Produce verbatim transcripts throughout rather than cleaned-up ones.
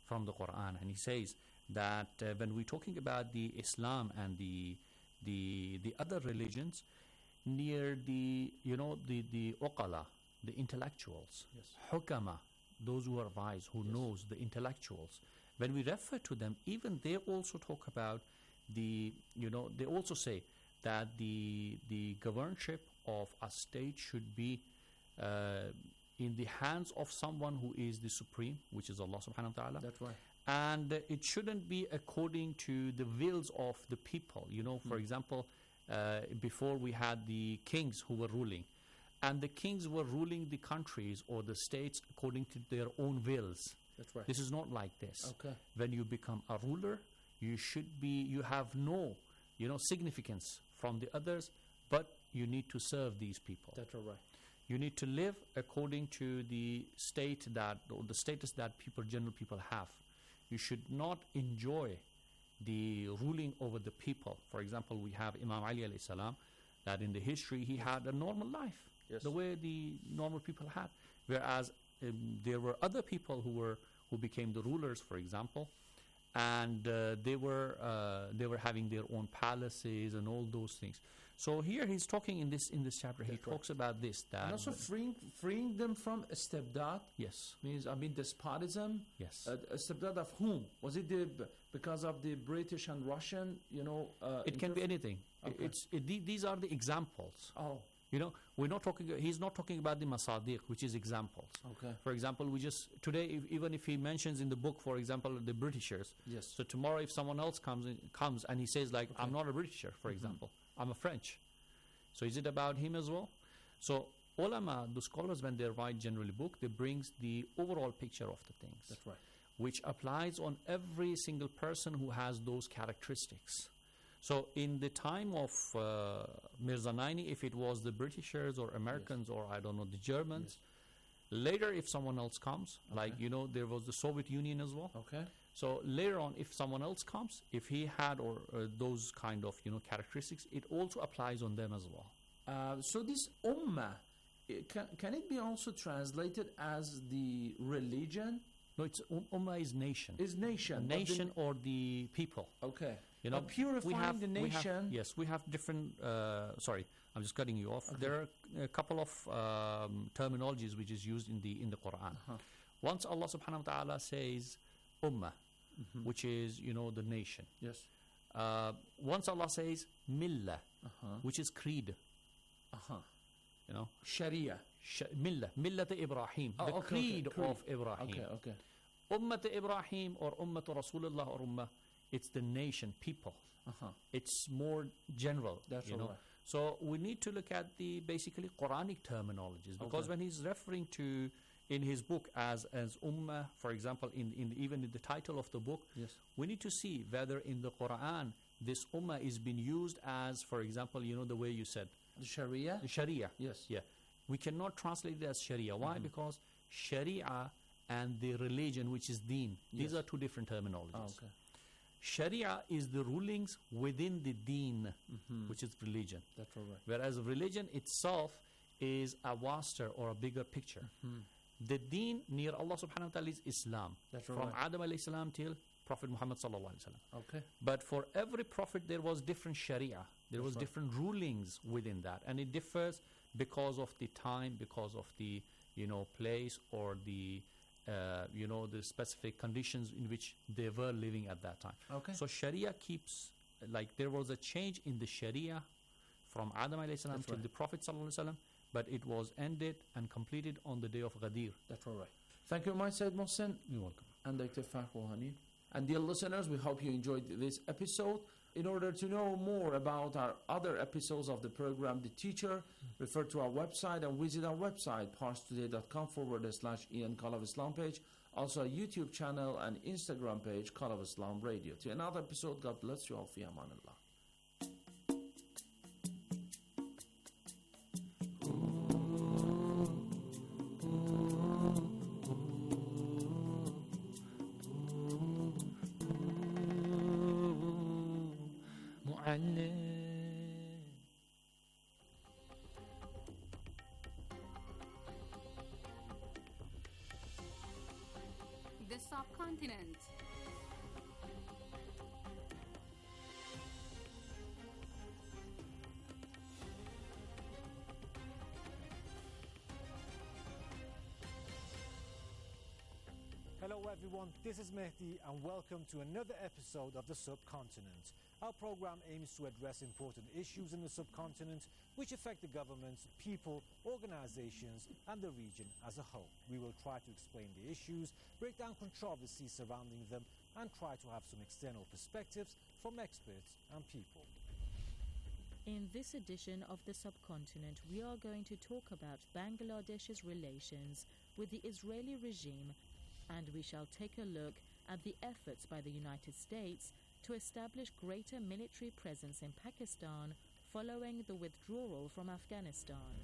from the Quran, and he says that uh, when we're talking about the Islam and the the the other religions, near the you know the the uqala, the intellectuals, Yes. hukama, those who are wise, who Yes. knows, the intellectuals. When we refer to them, even they also talk about the you know they also say that the the governorship of a state should be uh, in the hands of someone who is the supreme, which is Allah subhanahu wa ta'ala. That's right. And uh, it shouldn't be according to the wills of the people. You know, for Mm. example, uh, before we had the kings who were ruling, and the kings were ruling the countries or the states according to their own wills. That's right. This is not like this. Okay. When you become a ruler, you should be, you have no, you know, significance from the others, but you need to serve these people. That's all right. You need to live according to the state that, or the status that people, general people have. You should not enjoy the ruling over the people. For example, we have Imam Ali alayhi salam, that in the history he had a normal life, Yes. the way the normal people had. Whereas um, there were other people who were who became the rulers, for example, and uh, they were uh, they were having their own palaces and all those things. So here he's talking in this in this chapter. He That's right. talks about this. That And also freeing freeing them from istibdad yes, means, I mean, despotism. yes. Uh, istibdad of whom? Was it the, because of the British and Russian, you know? Uh, It can be interf- anything. I- Okay. It's it, the- these are the examples. Oh, You know, we're not talking. He's not talking about the masadiq, which is examples. okay. For example, we just today, if, even if he mentions in the book, for example, the Britishers. Yes. So tomorrow, if someone else comes in, comes and he says like, Okay. "I'm not a Britisher," for Mhm. example, I'm a French. So is it about him as well? So ulama, the scholars, when they write generally book, they brings the overall picture of the things, That's right. which applies on every single person who has those characteristics. So in the time of uh, Mirza Naini, if it was the Britishers or Americans or I don't know, the Germans, later if someone else comes, like, Okay. you know, there was the Soviet Union as well. Okay. So later on, if someone else comes, if he had or uh, those kind of, you know, characteristics, it also applies on them as well. Uh, so this ummah, it can, can it be also translated as the religion? No, it's um, Ummah is nation. Is nation. but the- Nation or the people. okay. You know, Uh, purifying we have, the we have- nation. yes, we have different. Uh, sorry, I'm just cutting you off. Okay. There are a couple of um, terminologies which is used in the in the Quran. Uh-huh. Once Allah Subhanahu wa Taala says ummah, Mhm. which is you know the nation. Yes. Uh, once Allah says millah, Uh-huh. which is creed. Uh-huh. You know, Sharia. sh- millah, millat Ibrahim, Oh, the okay, okay, creed creed. of Ibrahim. Okay, okay. Ummat Ibrahim or Ummat Rasulullah or Ummah, it's the nation, people. Uh-huh. It's more general. That's you all know. right. So we need to look at the basically Quranic terminologies, because Okay. when he's referring to in his book as as ummah, for example, in, in even in the title of the book, Yes. we need to see whether in the Quran this ummah is being used as, for example, you know the way you said, The Sharia? the Sharia. Yes. Yeah, we cannot translate it as Sharia. Why? Mhm. Because Sharia and the religion, which is Deen, these Yes. are two different terminologies. Oh, okay. Sharia is the rulings within the Deen, Mhm. which is religion. That's all right. Whereas religion itself is a vaster or a bigger picture. Mhm. The deen near Allah subhanahu wa ta'ala is Islam. That's From right. Adam alayhi salam till Prophet Muhammad sallallahu alayhi wasallam. Okay. But for every prophet there was different sharia. There That's was right. different rulings within that. And it differs because of the time, because of the, you know, place or the, uh, you know, the specific conditions in which they were living at that time. Okay. So Sharia keeps, like there was a change in the Sharia from Adam alayhi salam That's till right. the Prophet sallallahu alayhi wasallam, but it was ended and completed on the day of Ghadir. That's all right. Thank you, my Sayyid Mohsen You're welcome. and Doctor Fakhrul Hani. And dear listeners, we hope you enjoyed this episode. In order to know more about our other episodes of the program, The Teacher, refer to our website and visit our website, parstoday.com forward slash Ian Call of Islam page. Also a YouTube channel and Instagram page, Call of Islam Radio. To another episode, God bless you all. Fi amanillah. The subcontinent subcontinent. Hello everyone, this is Mehdi and welcome to another episode of The Subcontinent. Our program aims to address important issues in the subcontinent which affect the governments, people, organizations and the region as a whole. We will try to explain the issues, break down controversies surrounding them and try to have some external perspectives from experts and people. In this edition of The Subcontinent, we are going to talk about Bangladesh's relations with the Israeli regime, and we shall take a look at the efforts by the United States to establish greater military presence in Pakistan following the withdrawal from Afghanistan.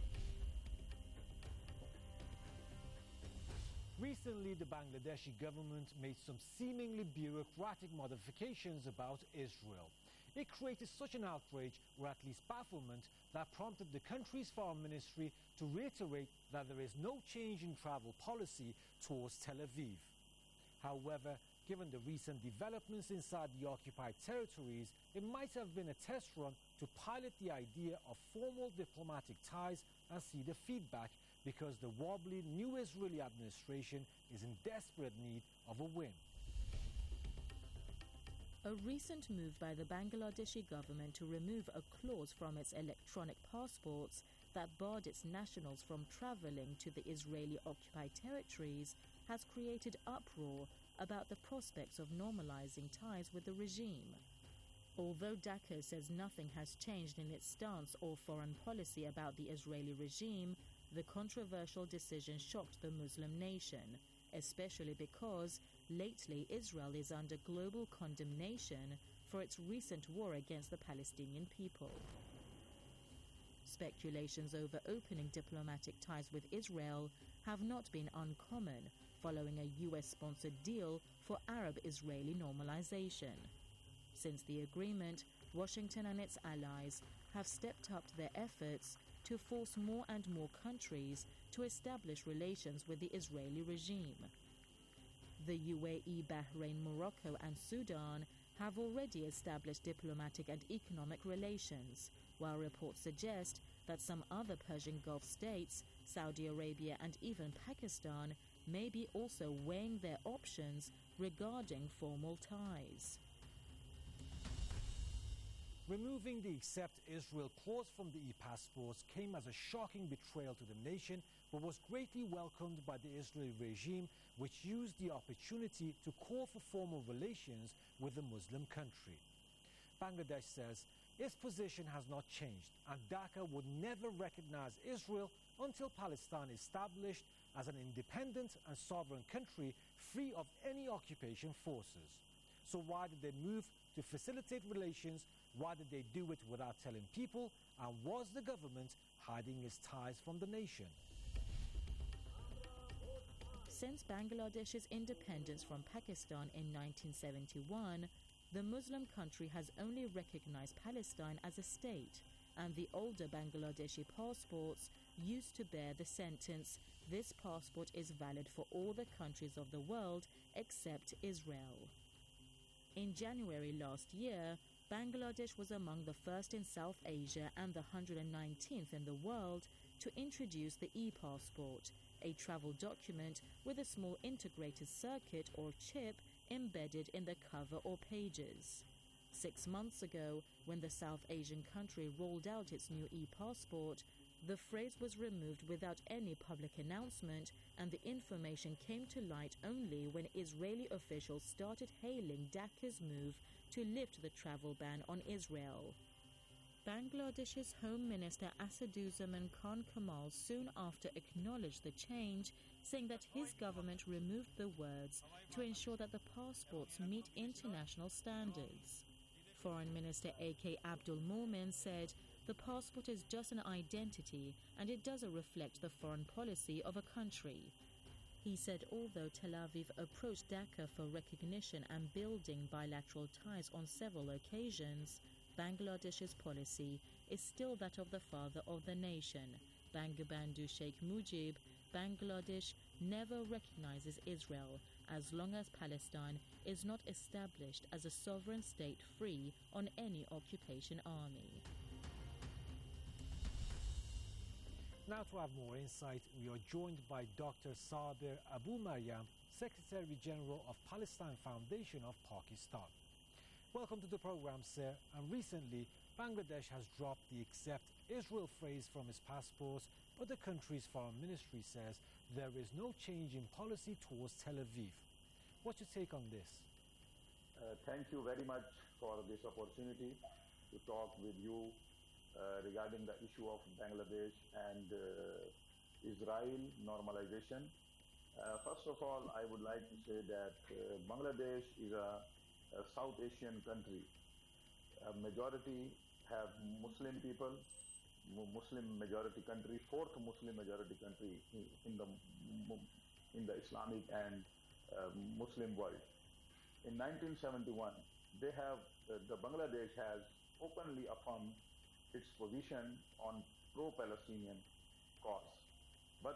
Recently, the Bangladeshi government made some seemingly bureaucratic modifications about Israel. It created such an outrage, or at least bafflement, that prompted the country's foreign ministry to reiterate that there is no change in travel policy towards Tel Aviv. However, given the recent developments inside the occupied territories, it might have been a test run to pilot the idea of formal diplomatic ties and see the feedback, because the wobbly new Israeli administration is in desperate need of a win. A recent move by the Bangladeshi government to remove a clause from its electronic passports that barred its nationals from travelling to the Israeli-occupied territories has created uproar about the prospects of normalizing ties with the regime. Although Dhaka says nothing has changed in its stance or foreign policy about the Israeli regime, the controversial decision shocked the Muslim nation, especially because lately Israel is under global condemnation for its recent war against the Palestinian people. Speculations over opening diplomatic ties with Israel have not been uncommon following a U S-sponsored deal for Arab-Israeli normalization. Since the agreement, Washington and its allies have stepped up their efforts to force more and more countries to establish relations with the Israeli regime. The U A E, Bahrain, Morocco and Sudan have already established diplomatic and economic relations, while reports suggest that some other Persian Gulf states, Saudi Arabia and even Pakistan, may be also weighing their options regarding formal ties. Removing the Accept Israel clause from the e-passports came as a shocking betrayal to the nation, but was greatly welcomed by the Israeli regime, which used the opportunity to call for formal relations with the Muslim country. Bangladesh says its position has not changed, and Dhaka would never recognize Israel until Palestine is established as an independent and sovereign country free of any occupation forces. So why did they move to facilitate relations? Why did they do it without telling people? And was the government hiding its ties from the nation? Since Bangladesh's independence from Pakistan in nineteen seventy-one, the Muslim country has only recognized Palestine as a state, and the older Bangladeshi passports used to bear the sentence, "This passport is valid for all the countries of the world except Israel." In January last year, Bangladesh was among the first in South Asia and the one hundred nineteenth in the world to introduce the e-passport, a travel document with a small integrated circuit or chip embedded in the cover or pages. Six months ago, when the South Asian country rolled out its new e-passport, the phrase was removed without any public announcement, and the information came to light only when Israeli officials started hailing Dhaka's move to lift the travel ban on Israel. Bangladesh's Home Minister Asaduzaman Khan Kamal soon after acknowledged the change, saying that his government removed the words to ensure that the passports meet international standards. Foreign Minister A K Abdul Momin said, "The passport is just an identity and it doesn't reflect the foreign policy of a country." He said although Tel Aviv approached Dhaka for recognition and building bilateral ties on several occasions, Bangladesh's policy is still that of the father of the nation, Bangabandhu Sheikh Mujib. Bangladesh never recognizes Israel as long as Palestine is not established as a sovereign state free on any occupation army. Now, to have more insight, we are joined by Doctor Sabir Abu Maryam, Secretary General of Palestine Foundation of Pakistan. Welcome to the program, sir. And recently, Bangladesh has dropped the "Accept Israel" phrase from its passports, but the country's foreign ministry says there is no change in policy towards Tel Aviv. What's your take on this? Uh, thank you very much for this opportunity to talk with you uh, regarding the issue of Bangladesh and uh, Israel normalization. Uh, first of all, I would like to say that uh, Bangladesh is a, a South Asian country. A majority have Muslim people, Muslim majority country, fourth Muslim majority country in the in the Islamic and uh, Muslim world. In nineteen seventy-one, they have uh, the Bangladesh has openly affirmed its position on pro-Palestinian cause, but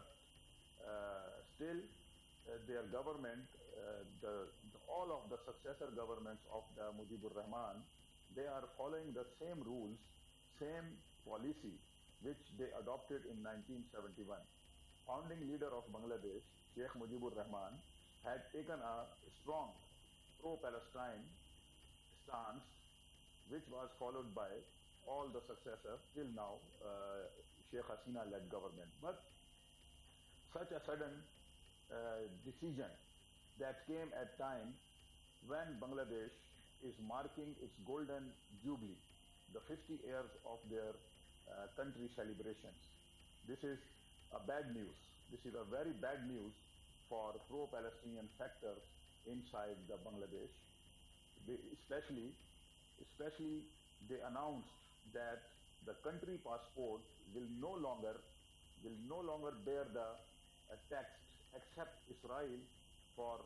uh, still uh, their government, uh, the, the all of the successor governments of the Mujibur Rahman, they are following the same rules, same policy, which they adopted in nineteen seventy-one. Founding leader of Bangladesh, Sheikh Mujibur Rahman, had taken a strong pro-Palestine stance, which was followed by all the successor till now, uh, Sheikh Hasina-led government. But such a sudden uh, decision that came at time when Bangladesh is marking its golden jubilee, the fifty years of their uh, country celebrations. This is a bad news. This is a very bad news for pro-Palestinian factors inside the Bangladesh. They especially, especially they announced that the country passport will no longer will no longer bear the uh, text "Accept Israel" for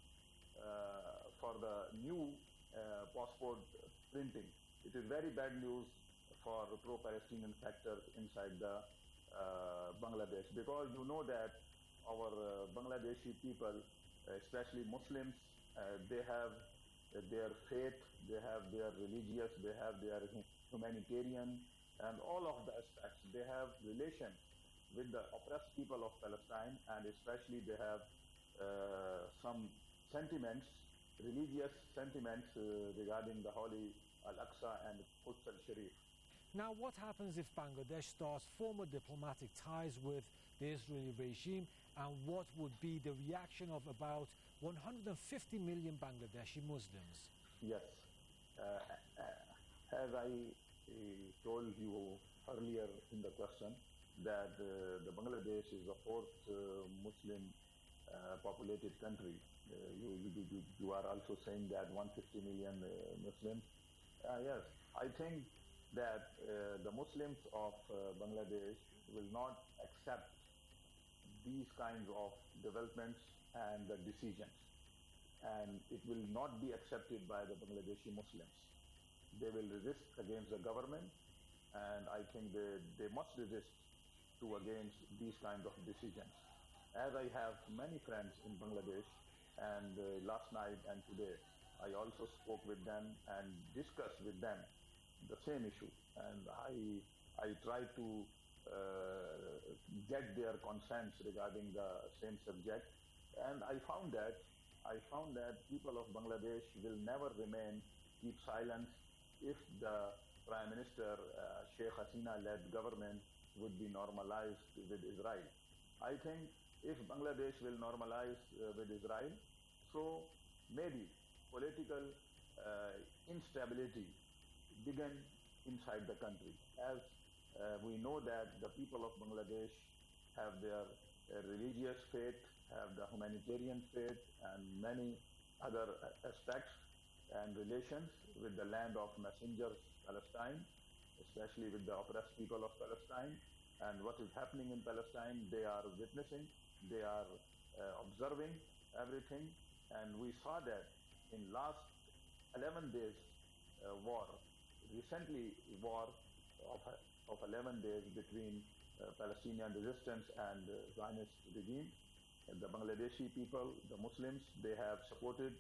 uh, for the new uh, passport printing. It is very bad news for pro-Palestinian factors inside the uh, Bangladesh, because you know that our uh, Bangladeshi people, especially Muslims, uh, they have uh, their faith, they have their religious, they have their humanitarian, and all of the aspects. They have relations with the oppressed people of Palestine, and especially they have uh, some sentiments, religious sentiments uh, regarding the holy Al-Aqsa and Quds al-Sharif. Now, what happens if Bangladesh starts formal diplomatic ties with the Israeli regime, and what would be the reaction of about one hundred fifty million Bangladeshi Muslims? Yes. Uh, uh, as I uh, told you earlier in the question, that uh, the Bangladesh is the fourth uh, Muslim uh, populated country. Uh, you, you, you, you are also saying that one hundred fifty million uh, Muslims. Uh, yes, I think that uh, the Muslims of uh, Bangladesh will not accept these kinds of developments and the decisions, and it will not be accepted by the Bangladeshi Muslims. They will resist against the government, and I think they, they must resist to against these kinds of decisions. As I have many friends in Bangladesh, and uh, last night and today, I also spoke with them and discussed with them the same issue, and I I tried to uh, get their consents regarding the same subject, and I found that I found that people of Bangladesh will never remain keep silence if the Prime Minister uh, Sheikh Hasina-led government would be normalized with Israel. I think if Bangladesh will normalize uh, with Israel, so maybe political uh, instability begin inside the country. As uh, we know that the people of Bangladesh have their uh, religious faith, have the humanitarian faith, and many other aspects and relations with the land of messengers, Palestine, especially with the oppressed people of Palestine. And what is happening in Palestine, they are witnessing, they are uh, observing everything. And we saw that in last eleven days uh, war, recently war of, of eleven days between uh, Palestinian resistance and uh, Zionist regime. the Bangladeshi people, the Muslims, they have supported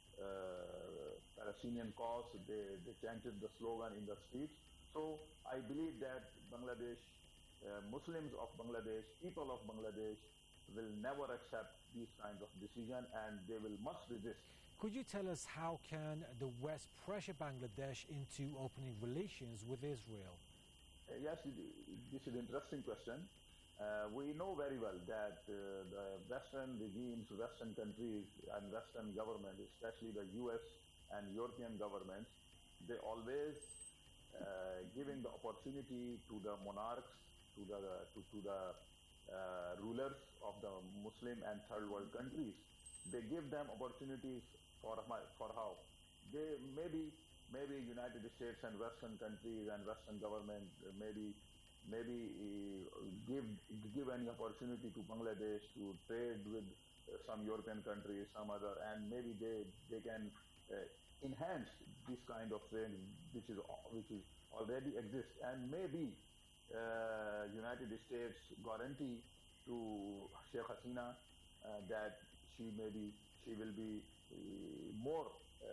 uh, Palestinian cause. They, they chanted the slogan in the streets. So I believe that Bangladesh, uh, Muslims of Bangladesh, people of Bangladesh will never accept these kinds of decisions, and they will must resist. Could you tell us how can the West pressure Bangladesh into opening relations with Israel? Uh, yes, this is an interesting question. Uh, we know very well that uh, the Western regimes, Western countries and Western governments, especially the U S and European governments, they always uh, giving the opportunity to the monarchs, to the, to, to the uh, rulers of the Muslim and third world countries. They give them opportunities for, for how? They maybe, maybe United States and Western countries and Western government maybe maybe uh, give give any opportunity to Bangladesh to trade with uh, some European countries, some other, and maybe they they can uh, enhance this kind of trade, which is which is already exists, and maybe uh, United States guarantee to Sheikh Hasina uh, that she maybe she will be uh, more uh,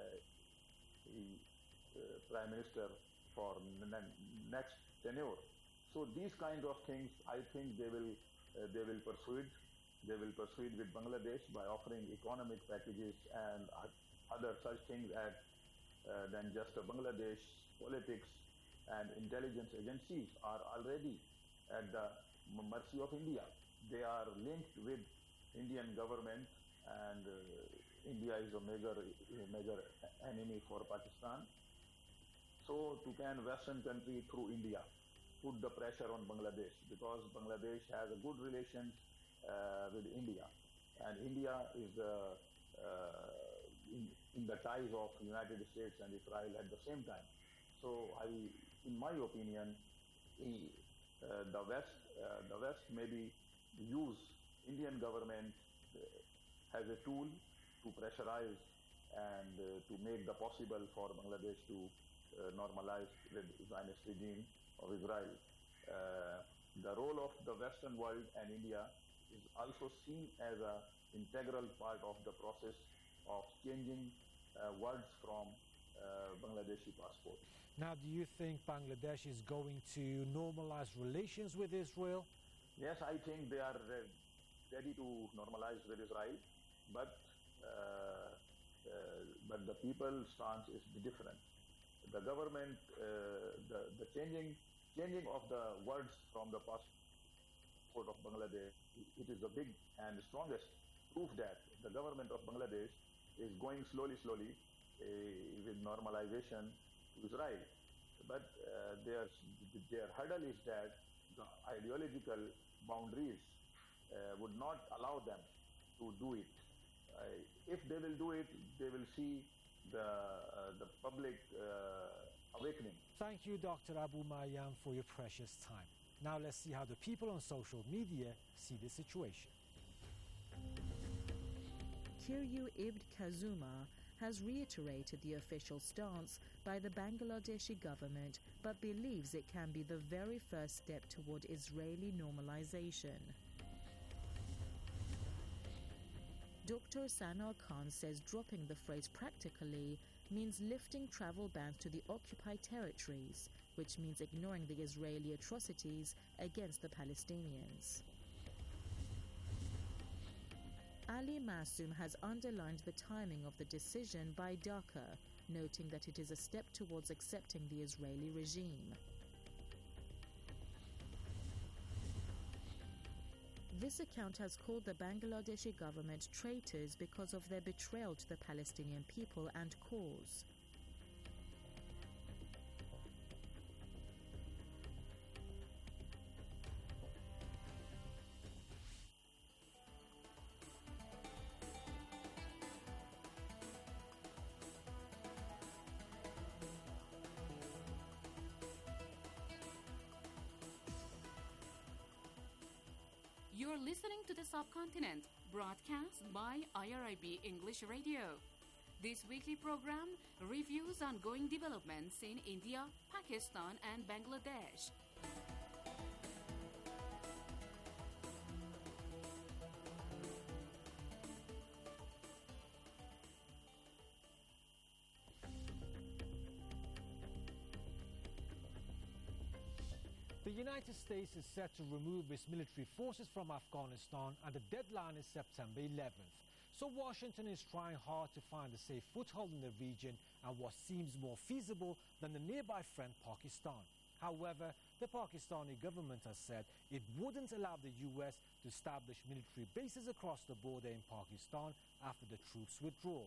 uh, prime minister for n- next tenure. So these kind of things, I think they will uh, they will persuade they will persuade with Bangladesh by offering economic packages and other such things as uh, than just a Bangladesh politics and intelligence agencies are already at the mercy of India. They are linked with Indian government, and uh, India is a major a major enemy for Pakistan. So to can Western country through India put the pressure on Bangladesh, because Bangladesh has a good relations uh, with India, and India is uh, uh, in, in the ties of United States and Israel at the same time. So I, in my opinion, e- uh, the West, uh, the West maybe use Indian government uh, as a tool to pressurize and uh, to make the possible for Bangladesh to uh, normalize with Zionist regime of Israel. Uh, the role of the Western world and India is also seen as an integral part of the process of changing uh, words from uh, Bangladeshi passport. Now, do you think Bangladesh is going to normalize relations with Israel? Yes, I think they are re- ready to normalize with Israel, but uh, uh, but the people's stance is different. The government, uh, the the changing. Changing of the words from the passport of Bangladesh, it is the big and strongest proof that the government of Bangladesh is going slowly, slowly uh, with normalization to Israel. But uh, their, their hurdle is that the ideological boundaries uh, would not allow them to do it. Uh, if they will do it, they will see the, uh, the public uh, awakening. Thank you, Doctor Abu Maryam, for your precious time. Now let's see how the people on social media see the situation. Kiryu Ibn Kazuma has reiterated the official stance by the Bangladeshi government, but believes it can be the very first step toward Israeli normalization. Doctor Sanal Khan says dropping the phrase practically means lifting travel bans to the occupied territories, which means ignoring the Israeli atrocities against the Palestinians. Ali Massoum has underlined the timing of the decision by Dhaka, noting that it is a step towards accepting the Israeli regime. This account has called the Bangladeshi government traitors because of their betrayal to the Palestinian people and cause. You're listening to The Subcontinent, broadcast by I R I B English Radio. This weekly program reviews ongoing developments in India, Pakistan, and Bangladesh. The United States is set to remove its military forces from Afghanistan, and the deadline is September eleventh. So Washington is trying hard to find a safe foothold in the region and what seems more feasible than the nearby friend Pakistan. However, the Pakistani government has said it wouldn't allow the U S to establish military bases across the border in Pakistan after the troops' withdrawal.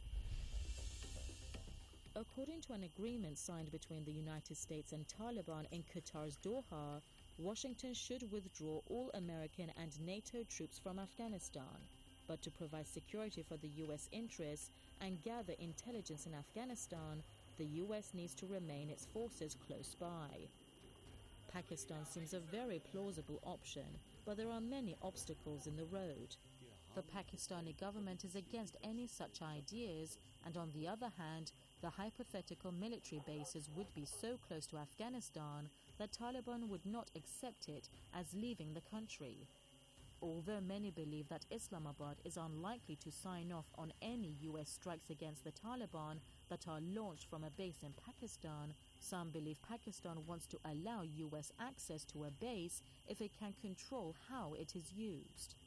According to an agreement signed between the United States and Taliban in Qatar's Doha, Washington should withdraw all American and NATO troops from Afghanistan. But to provide security for the U S interests and gather intelligence in Afghanistan, the U S needs to remain its forces close by. Pakistan seems a very plausible option, but there are many obstacles in the road. The Pakistani government is against any such ideas, and on the other hand, the hypothetical military bases would be so close to Afghanistan that Taliban would not accept it as leaving the country. Although many believe that Islamabad is unlikely to sign off on any U S strikes against the Taliban that are launched from a base in Pakistan, some believe Pakistan wants to allow U S access to a base if it can control how it is used.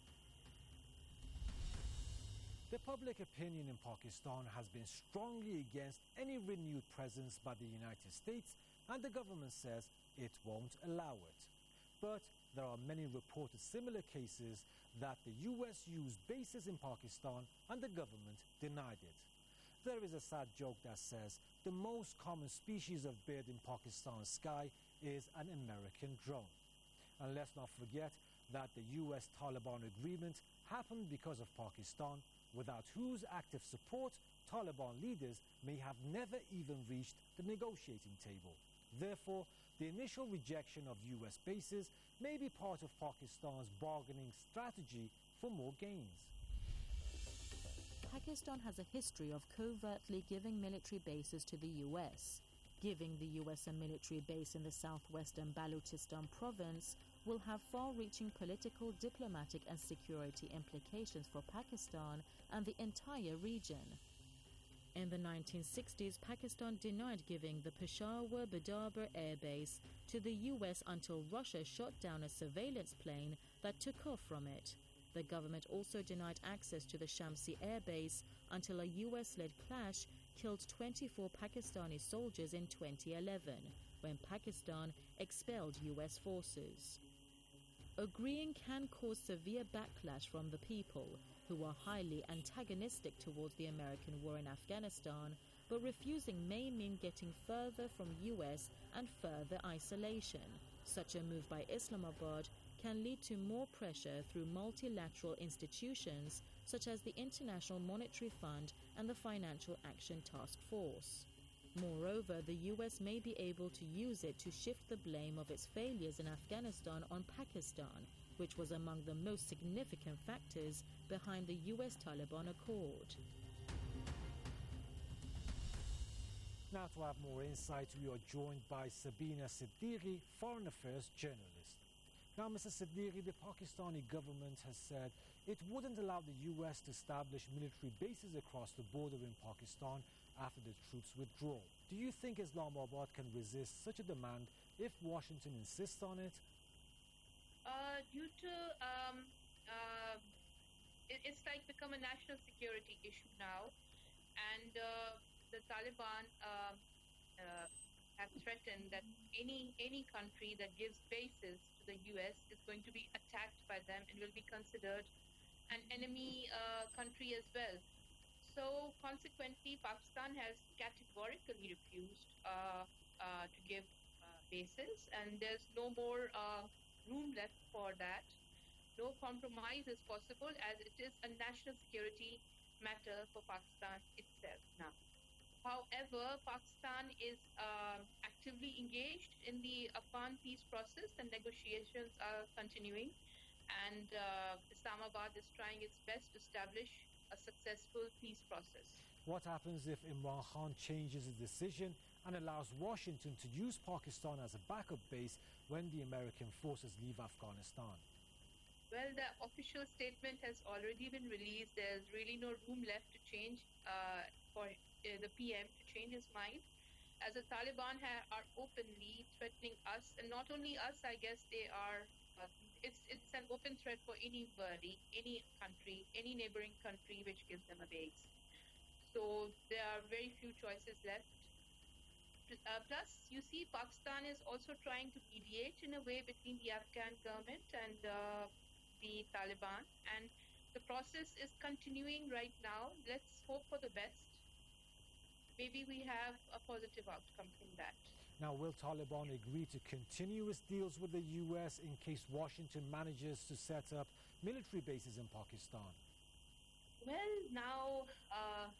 The public opinion in Pakistan has been strongly against any renewed presence by the United States, and the government says it won't allow it. But there are many reported similar cases that the U S used bases in Pakistan and the government denied it. There is a sad joke that says the most common species of bird in Pakistan's sky is an American drone. And let's not forget that the U S Taliban agreement happened because of Pakistan, without whose active support Taliban leaders may have never even reached the negotiating table. Therefore, the initial rejection of U S bases may be part of Pakistan's bargaining strategy for more gains. Pakistan has a history of covertly giving military bases to the U S. Giving the U S a military base in the southwestern Balochistan province will have far-reaching political, diplomatic and security implications for Pakistan and the entire region. In the nineteen sixties, Pakistan denied giving the Peshawar Badarbar Air Base to the U S until Russia shot down a surveillance plane that took off from it. The government also denied access to the Shamsi Air Base until a U S-led clash killed twenty-four Pakistani soldiers in twenty eleven, when Pakistan expelled U S forces. Agreeing can cause severe backlash from the people, who are highly antagonistic towards the American war in Afghanistan, but refusing may mean getting further from U S and further isolation. Such a move by Islamabad can lead to more pressure through multilateral institutions such as the International Monetary Fund and the Financial Action Task Force. Moreover, the U S may be able to use it to shift the blame of its failures in Afghanistan on Pakistan, which was among the most significant factors behind the U S-Taliban accord. Now, to have more insight, we are joined by Sabina Siddiqui, Foreign Affairs journalist. Now, Mister Siddiqui, the Pakistani government has said it wouldn't allow the U S to establish military bases across the border in Pakistan after the troops' withdrawal. Do you think Islamabad can resist such a demand if Washington insists on it? Uh, due to um, uh, it, it's like become a national security issue now, and uh, the Taliban uh, uh, have threatened that any any country that gives bases to the U S is going to be attacked by them and will be considered an enemy uh, country as well. So consequently, Pakistan has categorically refused uh, uh, to give uh, bases, and there's no more uh, room left for that. No compromise is possible, as it is a national security matter for Pakistan itself now. However, Pakistan is uh, actively engaged in the Afghan peace process, and negotiations are continuing, and uh, Islamabad is trying its best to establish a successful peace process. What happens if Imran Khan changes his decision and allows Washington to use Pakistan as a backup base when the American forces leave Afghanistan? Well, the official statement has already been released. There's really no room left to change uh, for uh, the P M to change his mind. as the Taliban ha- are openly threatening us, and not only us, I guess they are. Uh, it's it's an open threat for anybody, any country, any neighboring country which gives them a base. So there are very few choices left. Uh, plus, you see, Pakistan is also trying to mediate in a way between the Afghan government and uh, the Taliban, and the process is continuing right now. Let's hope for the best. Maybe we have a positive outcome from that. Now, will Taliban agree to continuous deals with the U S in case Washington manages to set up military bases in Pakistan? Well, now uh,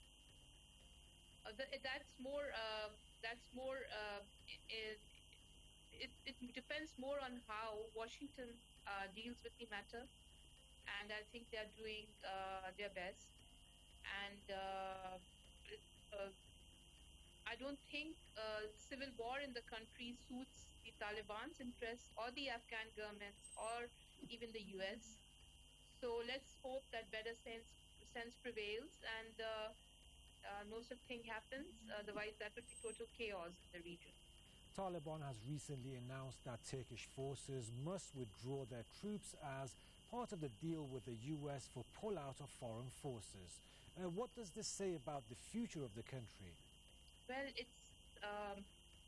uh, th- that's more. Uh, that's more. Uh, it, it, it depends more on how Washington uh, deals with the matter, and I think they are doing uh, their best. And uh, it, uh, I don't think uh, civil war in the country suits the Taliban's interests or the Afghan governments or even the U S. So let's hope that better sense sense prevails and uh, uh, no such thing happens. Otherwise, that would be total chaos in the region. Taliban has recently announced that Turkish forces must withdraw their troops as part of the deal with the U S for pullout of foreign forces. Uh, what does this say about the future of the country? Well, it's um,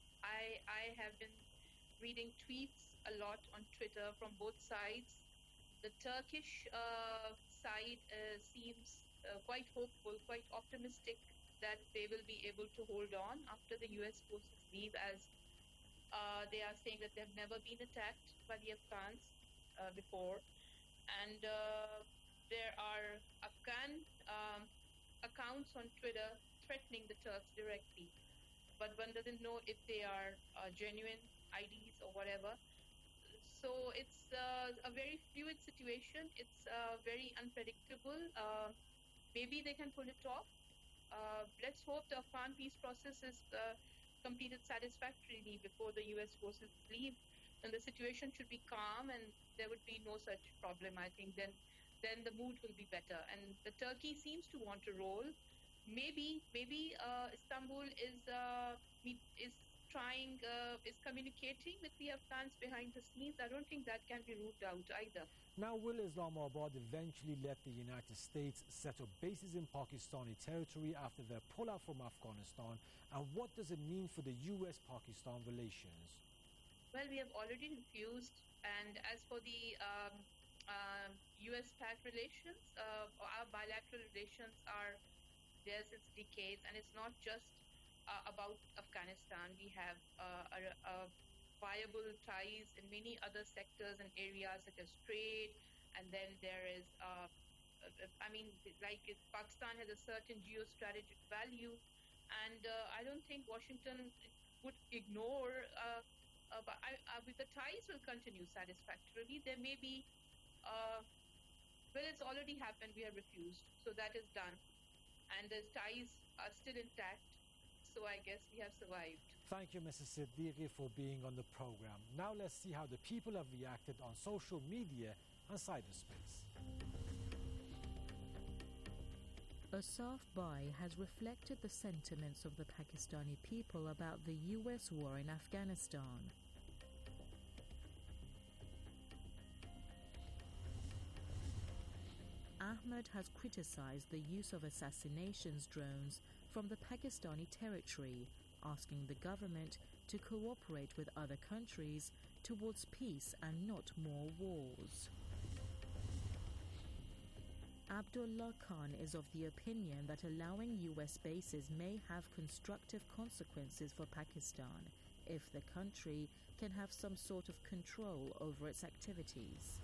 I I have been reading tweets a lot on Twitter from both sides. The Turkish uh, side uh, seems uh, quite hopeful, quite optimistic that they will be able to hold on after the U S forces leave, as uh, they are saying that they've never been attacked by the Afghans uh, before, and uh, there are Afghan um, accounts on Twitter threatening the Turks directly, but one doesn't know if they are uh, genuine I Ds or whatever. So it's uh, a very fluid situation. It's uh, very unpredictable. Uh, maybe they can pull it off. Uh, let's hope the Afghan peace process is uh, completed satisfactorily before the U S forces leave. And the situation should be calm, and there would be no such problem. I think then, then the mood will be better. And the Turkey seems to want to roll. Maybe, maybe uh, Istanbul is uh, is trying, uh, is communicating with the Afghans behind the scenes. I don't think that can be ruled out either. Now, will Islamabad eventually let the United States set up bases in Pakistani territory after their pullout from Afghanistan? And what does it mean for the U S Pakistan relations? Well, we have already refused. And as for the um, uh, U S Pak relations, uh, our bilateral relations are there since decades, and it's not just uh, about Afghanistan. We have uh, a, a viable ties in many other sectors and areas such as trade, and then there is, uh, I mean, like it, Pakistan has a certain geostrategic value, and uh, I don't think Washington would ignore. Uh, uh, but I, uh, the ties will continue satisfactorily. There may be, uh, well, it's already happened. We have refused, so that is done. And the ties are still intact, so I guess we have survived. Thank you, Missus Siddiqui, for being on the program. Now let's see how the people have reacted on social media and cyberspace. Asaf Bai has reflected the sentiments of the Pakistani people about the U S war in Afghanistan. Ahmed has criticized the use of assassinations drones from the Pakistani territory, asking the government to cooperate with other countries towards peace and not more wars. Abdullah Khan is of the opinion that allowing U S bases may have constructive consequences for Pakistan if the country can have some sort of control over its activities.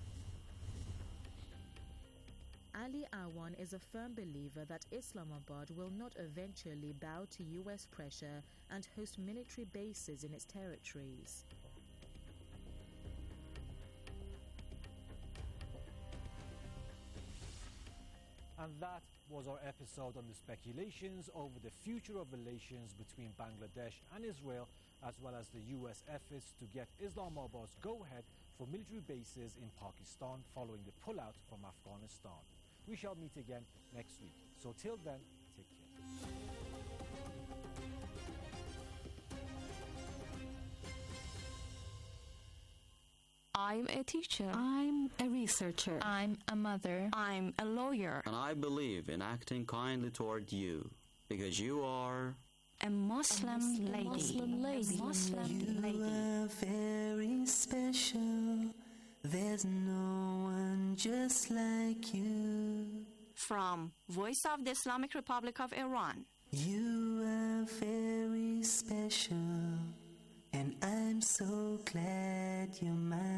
Ali Awan is a firm believer that Islamabad will not eventually bow to U S pressure and host military bases in its territories. And that was our episode on the speculations over the future of relations between Bangladesh and Israel, as well as the U S efforts to get Islamabad's go-ahead for military bases in Pakistan following the pullout from Afghanistan. We shall meet again next week. So till then, take care. I'm a teacher. I'm a researcher. I'm a mother. I'm a lawyer. And I believe in acting kindly toward you, because you are a Muslim, a Muslim lady. Muslim lady. Muslim you lady. are very special. There's no one just like you. From Voice of the Islamic Republic of Iran. You are very special, and I'm so glad you're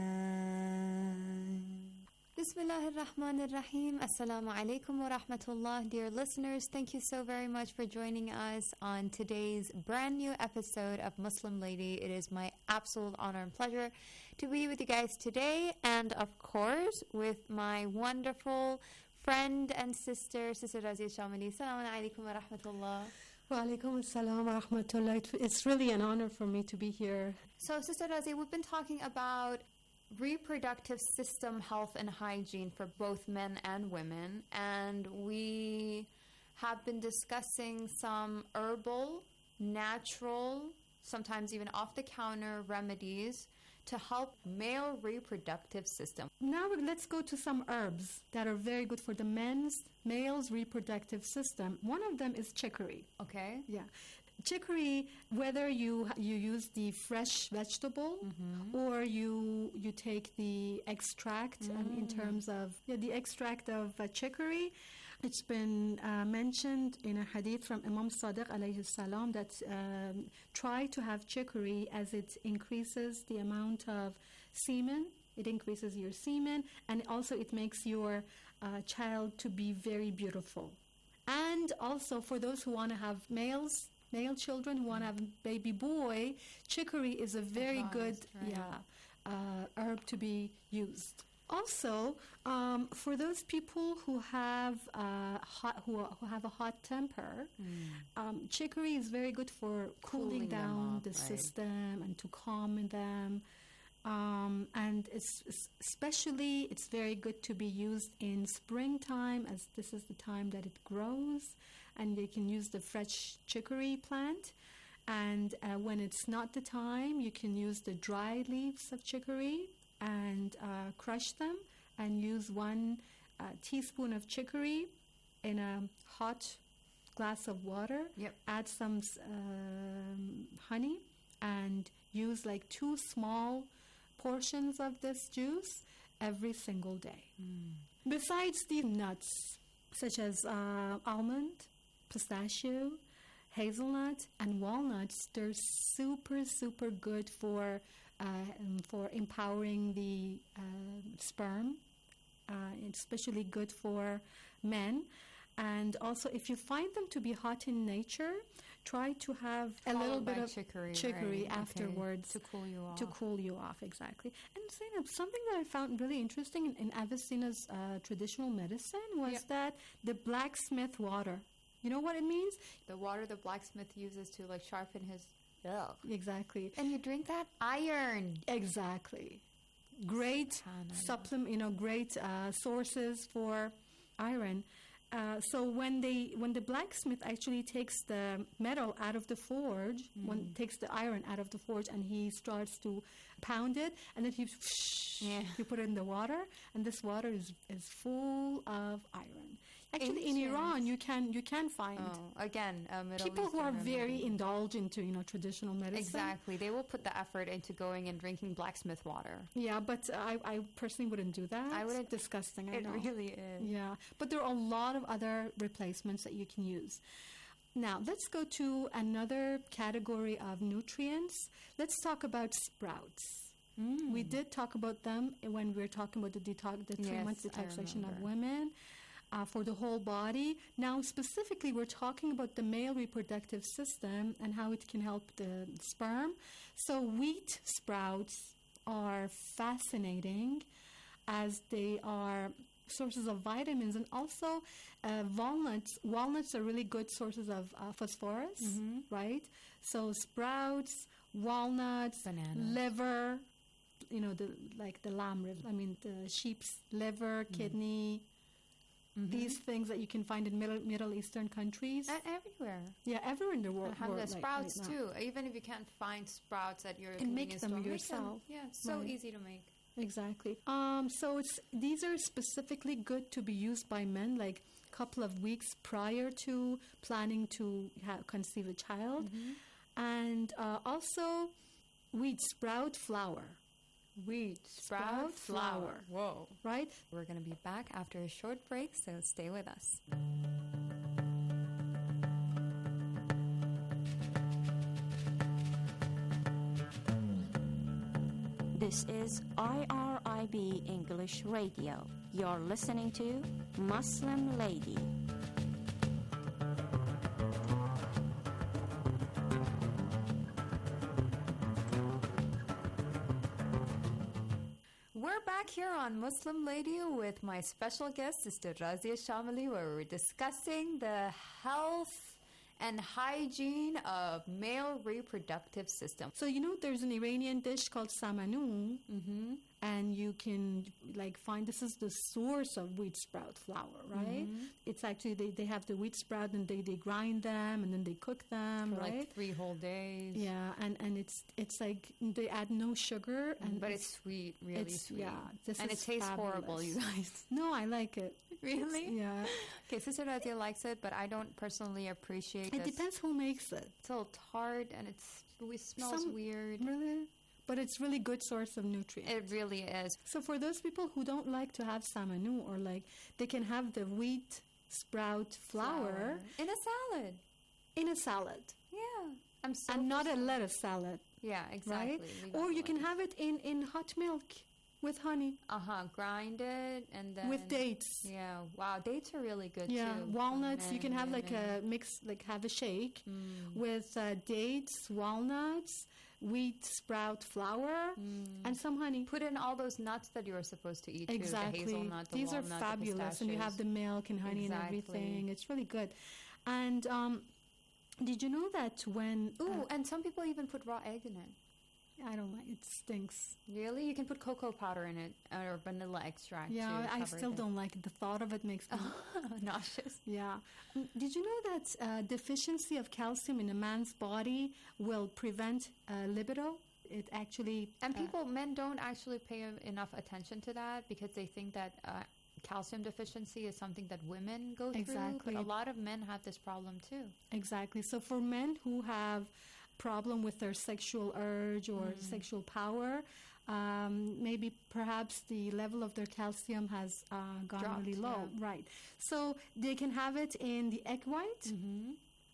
mine. Bismillah ar-Rahman ar-Rahim. Assalamu alaikum wa rahmatullah. Dear listeners, thank you so very much for joining us on today's brand new episode of Muslim Lady. It is my absolute honor and pleasure to be with you guys today, and of course with my wonderful friend and sister, Sister Razia Shamili. Assalamu alaikum wa rahmatullah. Wa alaikum assalam wa rahmatullah. It's really an honor for me to be here. So, Sister Razia, we've been talking about reproductive system health and hygiene for both men and women, and we have been discussing some herbal, natural, sometimes even off-the-counter remedies to help male reproductive system. Now let's go to some herbs that are very good for the men's, male's reproductive system. One of them is chicory. Okay. Yeah. Chicory, whether you you use the fresh vegetable mm-hmm. or you you take the extract mm. um, in terms of yeah, the extract of uh, chicory, it's been uh, mentioned in a hadith from Imam Sadiq alayhi salam that um, try to have chicory as it increases the amount of semen. It increases your semen, and also it makes your uh, child to be very beautiful. And also for those who want to have males, male children who want to have a baby boy, chicory is a very Advised, good right. yeah, uh, herb to be used. Also, um, for those people who have uh, hot, who, are, who have a hot temper, mm. um, chicory is very good for cooling, cooling down up, the right. system and to calm them. Um, and it's, it's especially, it's very good to be used in springtime, as this is the time that it grows, and you can use the fresh chicory plant. And uh, when it's not the time, you can use the dry leaves of chicory and uh, crush them and use one uh, teaspoon of chicory in a hot glass of water. Yep. Add some um, honey and use like two small portions of this juice every single day. Mm. Besides the nuts, such as uh, almond, pistachio, hazelnut, and walnuts, they're super, super good for Uh, for empowering the uh, sperm. Uh, it's especially good for men. And also, if you find them to be hot in nature, try to have a Followed little bit of chicory, chicory right. afterwards okay. to cool you off. To cool you off, exactly. And Zainab, something that I found really interesting in, in Avicenna's uh, traditional medicine was yeah. that the blacksmith water. You know what it means? The water the blacksmith uses to like sharpen his. Ugh. Exactly. And you drink that? Iron. Exactly. Great supplement, you know, great uh, sources for iron. Uh, so when they, when the blacksmith actually takes the metal out of the forge, mm. when takes the iron out of the forge, and he starts to pound it, and then he, yeah. you put it in the water, and this water is is full of iron. Actually, in Iran, you can you can find oh, again uh, Middle people Eastern who are remedy. very indulged into you know traditional medicine. Exactly, they will put the effort into going and drinking blacksmith water. Yeah, but I, I personally wouldn't do that. I would. Disgusting. I it know. really is. Yeah, but there are a lot of other replacements that you can use. Now let's go to another category of nutrients. Let's talk about sprouts. Mm. We did talk about them when we were talking about the detox, the three yes, months detoxification of women. Uh, for the whole body. Now, specifically, we're talking about the male reproductive system and how it can help the sperm. So wheat sprouts are fascinating as they are sources of vitamins, and also uh, walnuts. Walnuts are really good sources of uh, phosphorus, mm-hmm. right? So sprouts, walnuts, bananas, liver, you know, the like the lamb, I mean, the sheep's liver, mm-hmm. kidney. Mm-hmm. These things that you can find in Middle, Middle Eastern countries. And everywhere. Yeah, everywhere in the world. Alhamdulillah, world, sprouts like, right too. Even if you can't find sprouts at your and make them store, yourself. Make them. Yeah, it's so right. easy to make. Exactly. Um, so it's these are specifically good to be used by men, like a couple of weeks prior to planning to ha- conceive a child, Mm-hmm. and uh, also wheat sprout flour. Wheat sprout, flour. Whoa. Right? We're going to be back after a short break, so stay with us. This is I R I B English Radio. You're listening to Muslim Lady. We're back here on Muslim Lady with my special guest, Sister Razia Shamali, where we're discussing the health and hygiene of male reproductive system. So you know there's an Iranian dish called samanu, Mm-hmm. and you can like find this is the source of wheat sprout flour, right? Mhm. It's actually they, they have the wheat sprout and they, they grind them and then they cook them, For right? like three whole days. Yeah, and, and it's it's like they add no sugar, and But it's sweet, really it's- sweet. Yeah, this and is it tastes horrible, fabulous. you guys. No, I like it. Really? Yeah. Okay, Sister Razia likes it, but I don't personally appreciate it. It depends who makes it. It's a little tart and it's, it smells Some- weird. Really? But it's really good source of nutrients. It really is. So for those people who don't like to have samanu, or like they can have the wheat sprout flour, In a salad. in a salad. Yeah. I'm so and not a personal. lettuce salad, Yeah, exactly. right? We got Or you one. can have it in, in hot milk with honey, Uh-huh, grind it and then... with dates. Yeah, wow, dates are really good Yeah, too. walnuts. Men You can and have like women. a mix, like have a shake Mm. with uh, dates, walnuts, wheat sprout flour, and some honey. Put in all those nuts that you're supposed to eat too. Exactly. The hazelnut, the These are walnut, the fabulous, and you have the pistachios. milk and honey Exactly. and everything. It's really good. And um, did you know that when Ooh, uh, and some people even put raw egg in it. I don't like it stinks. Really? You can put cocoa powder in it or vanilla extract Yeah, to I cover still it. don't like it. The thought of it makes me nauseous. Yeah. Mm, Did you know that uh, deficiency of calcium in a man's body will prevent uh, libido? It actually And uh, people, men don't actually pay enough attention to that because they think that uh, calcium deficiency is something that women go through. Exactly. But a lot of men have this problem too. Exactly. So for men who have problem with their sexual urge or Mm. sexual power, um, maybe perhaps the level of their calcium has uh, gone Dropped, really low. yeah. Right. So they can have it in the egg white. Mm-hmm.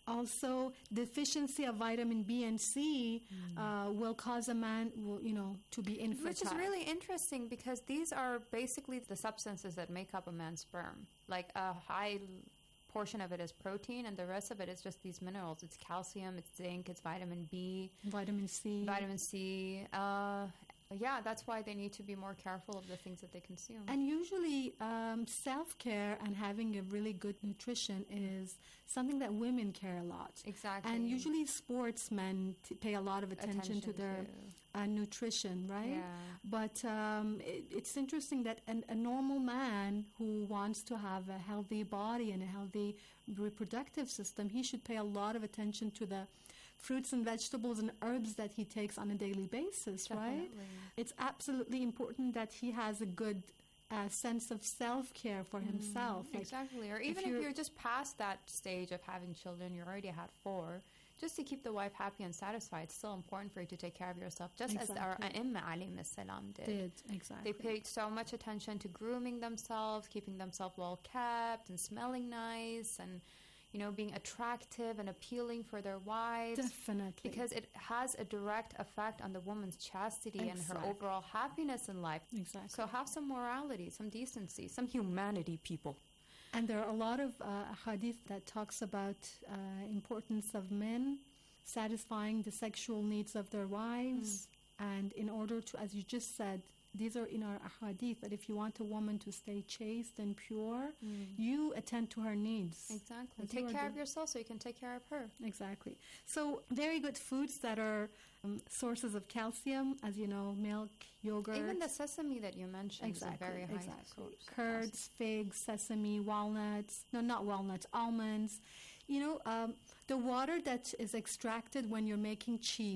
Also, deficiency of vitamin B and C uh, will cause a man, will, you know, to be infertile. Which is really interesting because these are basically the substances that make up a man's sperm. Like a high l- portion of it is protein and the rest of it is just these minerals. It's calcium, it's zinc, it's vitamin B, vitamin C. vitamin C. Uh, yeah, that's why they need to be more careful of the things that they consume. And usually, um, self-care and having a really good nutrition is something that women care a lot. Exactly. And usually, sportsmen t- pay a lot of attention, Attention to their to- uh, nutrition, right? Yeah. But um, it, it's interesting that an, a normal man who wants to have a healthy body and a healthy reproductive system, he should pay a lot of attention to the fruits and vegetables and herbs that he takes on a daily basis, right? Definitely. It's absolutely important that he has a good uh, sense of self-care for himself. Like, Exactly. Or if even if you're- you're, just past that stage of having children, you already had four, just to keep the wife happy and satisfied, it's still important for you to take care of yourself, just as our Exactly. Aimma alayhim salam did. did, exactly. They paid so much attention to grooming themselves, keeping themselves well kept and smelling nice and, you know, being attractive and appealing for their wives. Definitely. Because it has a direct effect on the woman's chastity and her Exactly. overall happiness in life. Exactly. So have some morality, some decency, some humanity, people. And there are a lot of uh, hadith that talks about uh, importance of men satisfying the sexual needs of their wives. And in order to, as you just said, these are in our hadith, that if you want a woman to stay chaste and pure, you attend to her needs. Exactly. As you Take are care of doing. yourself so you can take care of her. Exactly. So very good foods that are um, sources of calcium, as you know, milk, yogurt. Even the sesame that you mentioned Exactly, is a very high exactly. source of Curds, figs, sesame, walnuts. No, not walnuts, almonds. You know, um, the water that is extracted when you're making cheese,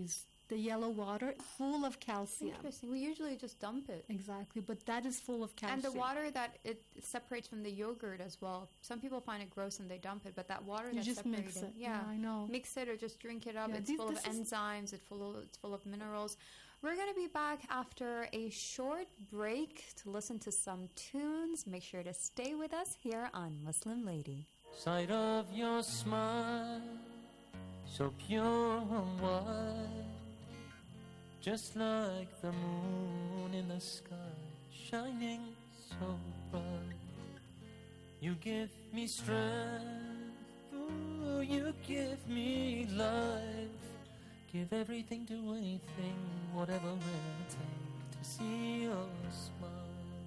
the yellow water, full of calcium. Interesting. We usually just dump it. Exactly, but that is full of calcium. And the water that it separates from the yogurt as well. Some people find it gross and they dump it, but that water you that's just separated, mix it. yeah, Yeah, I know. Mix it or just drink it up. Yeah, it's these- full of this is- enzymes. It's full of it's full of minerals. We're going to be back after a short break to listen to some tunes. Make sure to stay with us here on Muslim Lady. Sight of your smile, so pure and wide, just like the moon in the sky, shining so bright. You give me strength, ooh, you give me life. Give everything to anything, whatever it takes to see your smile.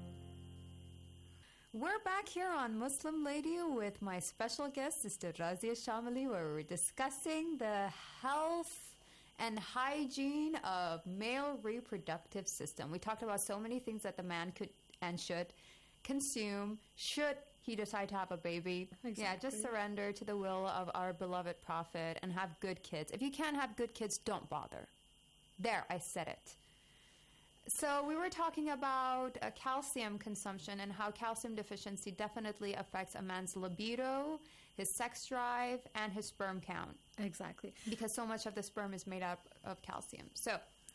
We're back here on Muslim Lady with my special guest, Sister Razia Shamali, where we're discussing the health and hygiene of male reproductive system. We talked about so many things that the man could and should consume, should he decide to have a baby. Exactly. Yeah, just surrender to the will of our beloved Prophet and have good kids. If you can't have good kids, don't bother. There, I said it. So we were talking about uh, calcium consumption and how calcium deficiency definitely affects a man's libido, his sex drive, and his sperm count. Exactly. Because so much of the sperm is made up of calcium. So,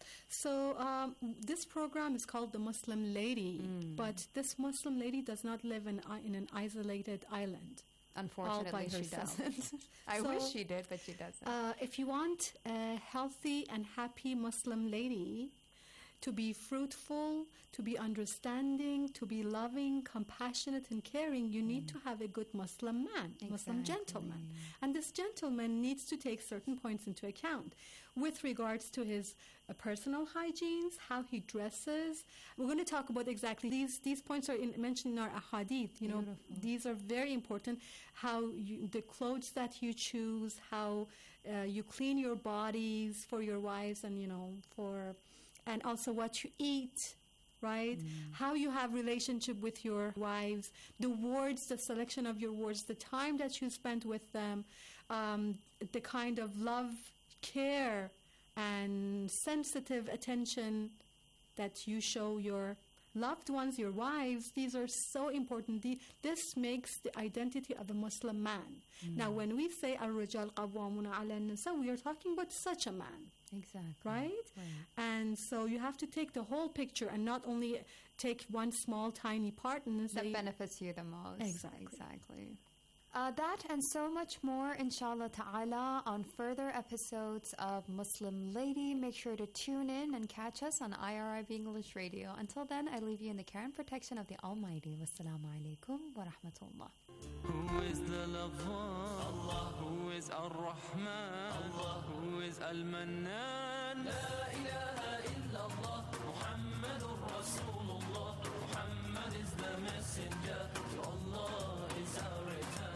So um, this program is called the Muslim Lady, but this Muslim lady does not live in, i- in an isolated island. unfortunately, all by she herself. doesn't. I So, wish she did, but she doesn't. Uh, if you want a healthy and happy Muslim lady to be fruitful, to be understanding, to be loving, compassionate, and caring, you need to have a good Muslim man, Muslim gentleman. And this gentleman needs to take certain points into account with regards to his uh, personal hygienes, how he dresses. We're going to talk about exactly these. These points are in, mentioned in our ahadith. You know, Beautiful. these are very important. How you, the clothes that you choose, how uh, you clean your bodies for your wives, and you know for. And also what you eat, right? How you have relationship with your wives, the words, the selection of your words, the time that you spend with them, um, the kind of love, care, and sensitive attention that you show your loved ones, your wives. These are so important. The, this makes the identity of a Muslim man. Now, when we say al-rijal qawwamuna ala an-nisa, we are talking about such a man. Exactly. Right? And so you have to take the whole picture and not only take one small, tiny part and That say, benefits you the most. Exactly. Exactly. Uh, that and so much more, inshallah ta'ala, on further episodes of Muslim Lady. Make sure to tune in and catch us on I R I B English Radio. Until then, I leave you in the care and protection of the Almighty. Wassalamu alaikum wa rahmatullah. Who is the loved one? Allah. Who is Ar-Rahman? Allah. Who is Al-Mannan? La ilaha illallah. Muhammadur Rasulullah. Muhammad is the messenger. To Allah is our return.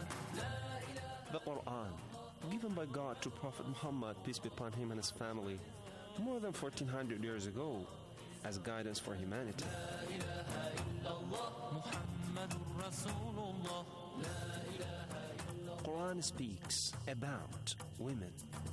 The Quran, given by God to Prophet Muhammad, peace be upon him and his family, more than fourteen hundred years ago, as guidance for humanity. Quran speaks about women.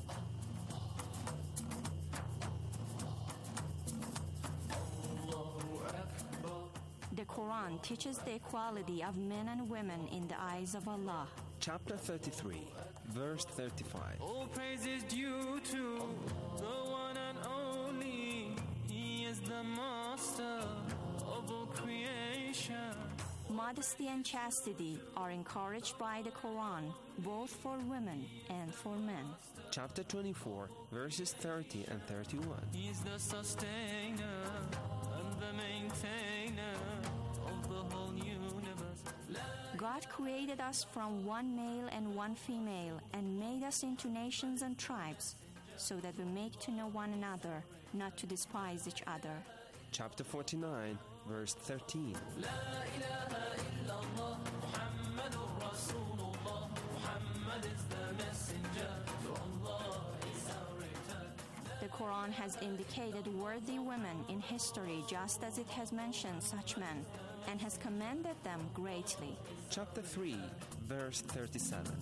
The Quran teaches the equality of men and women in the eyes of Allah. Chapter thirty-three, verse thirty-five. All praise is due to the one and only. He is the master of all creation. Modesty and chastity are encouraged by the Quran, both for women and for men. Chapter twenty-four, verses thirty and thirty-one. He's the sustainer and the maintainer of the whole universe. God created us from one male and one female and made us into nations and tribes so that we make to know one another, not to despise each other. Chapter forty-nine, verse thirteen. La ilaha illallah, Muhammadur Rasulullah. Muhammad is the messenger. To Allah is our return. The Quran has indicated worthy women in history just as it has mentioned such men and has commended them greatly. Chapter three, verse thirty-seven.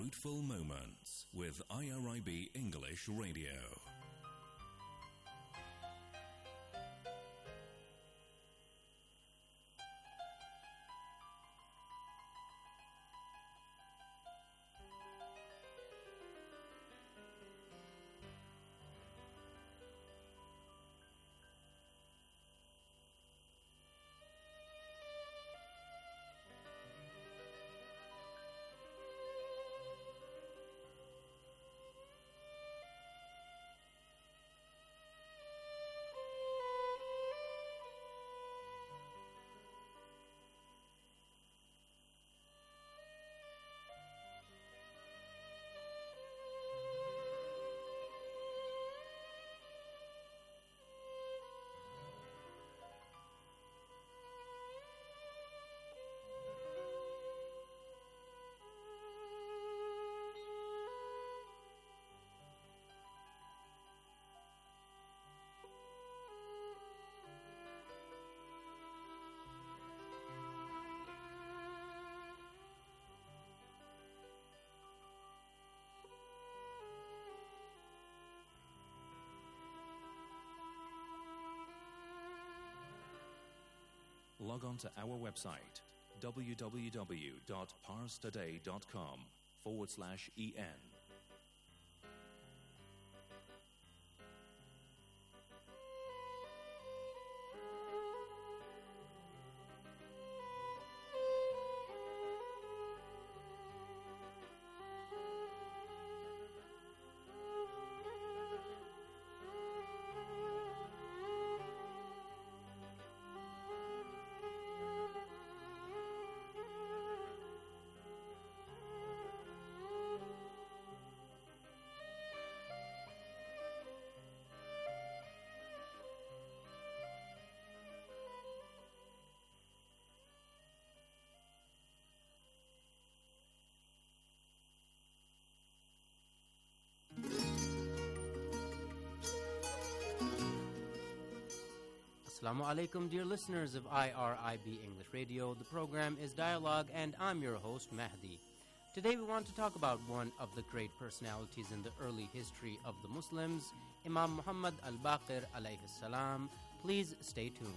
Fruitful Moments with I R I B English Radio. Log on to our website, www.parstoday.com forward slash en. Assalamu alaikum, dear listeners of I R I B English Radio. The program is Dialogue, and I'm your host, Mahdi. Today we want to talk about one of the great personalities in the early history of the Muslims, Imam Muhammad al-Baqir alayhi salam. Please stay tuned.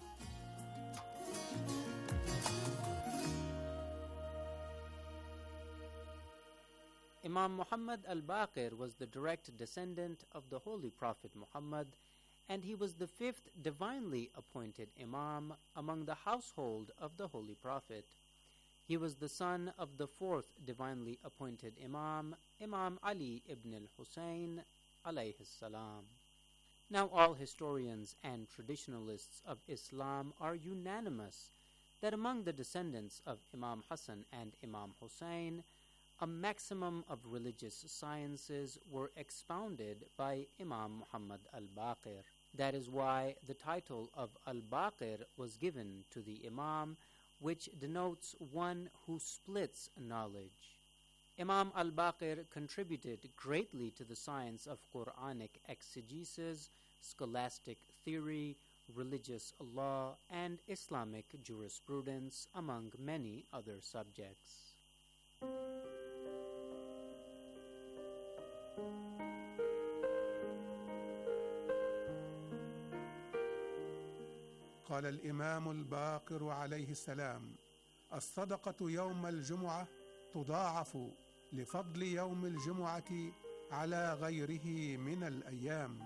Imam Muhammad al-Baqir was the direct descendant of the Holy Prophet Muhammad, and he was the fifth divinely appointed Imam among the household of the Holy Prophet. He was the son of the fourth divinely appointed Imam, Imam Ali ibn al-Husayn alayhi salam. Now all historians and traditionalists of Islam are unanimous that among the descendants of Imam Hassan and Imam Hussein, a maximum of religious sciences were expounded by Imam Muhammad al-Baqir. That is why the title of al-Baqir was given to the Imam, which denotes one who splits knowledge. Imam al-Baqir contributed greatly to the science of Quranic exegesis, scholastic theory, religious law, and Islamic jurisprudence, among many other subjects. قال الإمام الباقر عليه السلام: الصدقة يوم الجمعة تضاعف لفضل يوم الجمعة على غيره من الأيام.